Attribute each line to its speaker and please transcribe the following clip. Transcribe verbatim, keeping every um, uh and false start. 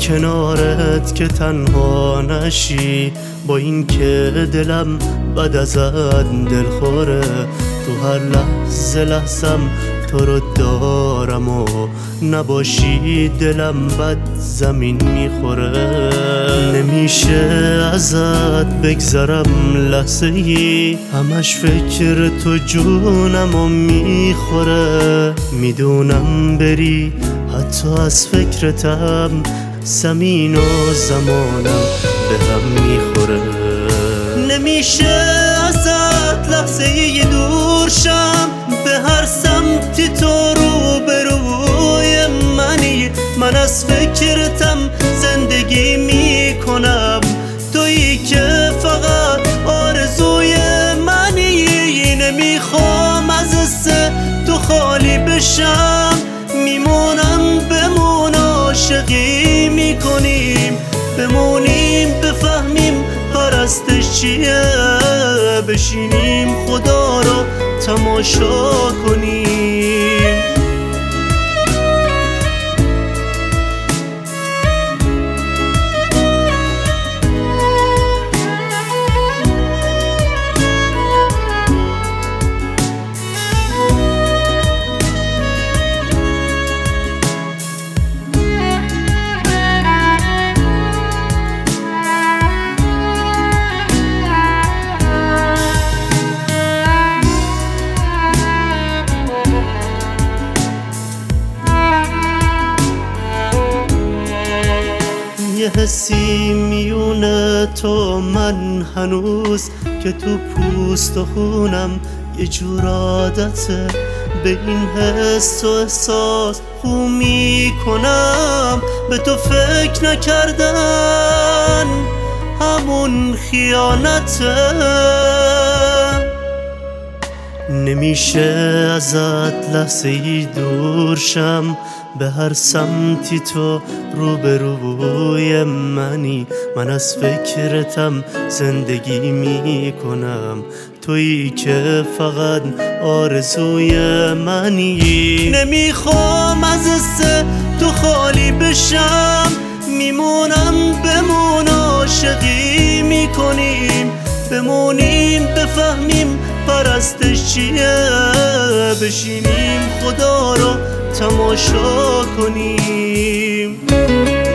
Speaker 1: کنارت که تنها نشی، با این که دلم بد ازت دلخوره. تو هر لحظه لحظم تو رو دارم و نباشی دلم بد زمین میخوره. نمیشه ازت بگذرم لحظه ای، همش فکر تو جونم و میخوره. میدونم بری حتی از فکرتم زمین و زمانم به هم میخوره. نمیشه ازت لحظه ای دور شم، به هر سمتی تو رو به روی منی. من از فکرتم زندگی میکنم، تویی که فقط آرزوی منی. نمیخوام از سه تو خالی بشم، میمونم بمون عاشقی میکنیم، بمونیم بفهمیم پرستش چیه، بشینیم خدا رو تماشا کنیم. یه حسی میونه تو من هنوز که تو پوست و خونم یه جور عادته. به این حس و احساس خو میکنم، به تو فکر نکردن همون خیانته. نمیشه ازت لحظه ای دور شم، به هر سمتی تو روبروی منی. من از فکرتم زندگی میکنم، تویی که فقط آرزوی منی. نمیخوام از سه تو خالی بشم، میمونم بمون عاشقی میکنیم، بمونیم بفهمیم پرستش چیه، بشینیم خدا رو تماشا کنیم.